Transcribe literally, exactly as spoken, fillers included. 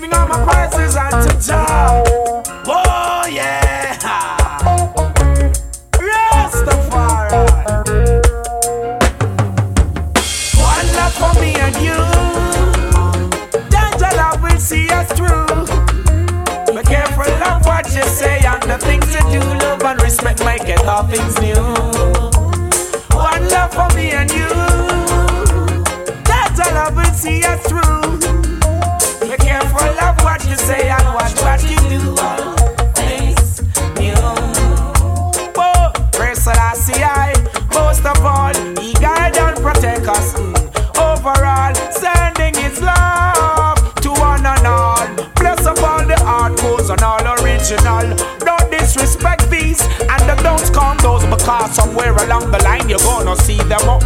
sing all my praises unto Jah. Oh yeah, Rastafari. One love for me and you. That Jah love will see us through. Be careful of what you say and the things you do. Love and respect make it all things new. One love for me and you. That Jah love will see us through. Be careful of what you say and watch what you do. All things new. Oh, praise Selassie I. Most of all, He guide and protect us. Mm. Overall, sending His love to one and all. Bless up all the hardcores and all original. Don't disrespect these and the don't count those, because somewhere along the line you're gonna see them up.